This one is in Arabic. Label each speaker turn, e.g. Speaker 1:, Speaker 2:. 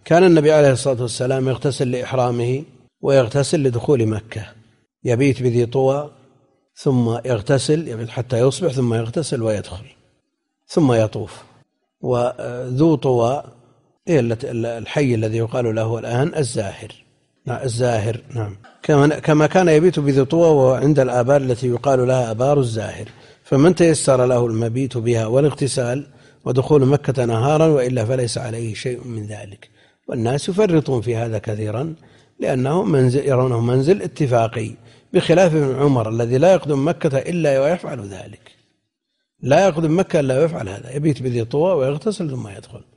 Speaker 1: كان النبي عليه الصلاة والسلام يغتسل لإحرامه ويغتسل لدخول مكة، يبيت بذي طوى ثم يغتسل يبيت حتى يصبح ثم يغتسل ويدخل ثم يطوف. وذو طوى هي الحي الذي يقال له الآن الزاهر. نعم. كما كان يبيت بذي طوى وعند الآبار التي يقال لها آبار الزاهر، فمن تيسر له المبيت بها والاغتسال ودخول مكة نهارا وإلا فليس عليه شيء من ذلك. والناس يفرطون في هذا كثيرا لأنه يرونه منزل اتفاقي، بخلاف ابن عمر الذي لا يقدم مكة إلا ويفعل ذلك، لا يقدم مكة إلا ويفعل هذا، يبيت بذي طوى ويغتسل ثم يدخل.